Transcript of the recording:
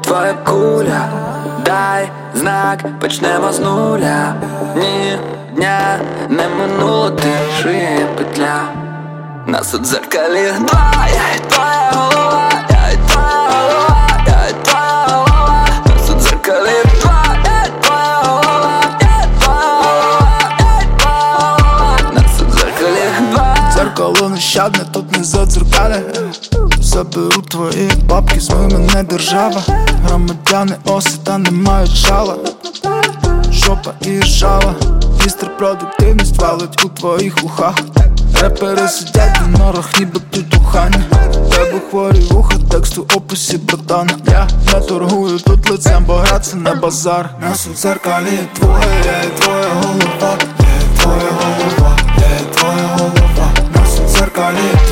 твоя куля, дай знак, почнемо з нуля. Ні дня не минуло, ти шиє петля. Нас у дзеркалі два, я і твоя голова, я і твоя голова, я і твоя голова. Нас у дзеркалі два, я і твоя голова, я і твоя голова, я і твоя голова. Нас у дзеркалі два. Дзеркало нещадне, тут не задзеркаля. Заберу твої бабки, змий мене держава. Громадяни оси та не мають жала. Жопа і жала, містер продуктивність валить у твоїх вухах. Репери сидять на норах, ніби тут у хані. Тебе хворі вуха, тексту описі братана. Я не торгую тут лицем, бо гра це не базар. Нас у дзеркалі твоє, я і твоя голова, я і твоя голова, я і твоя голова. Нас у дзеркалі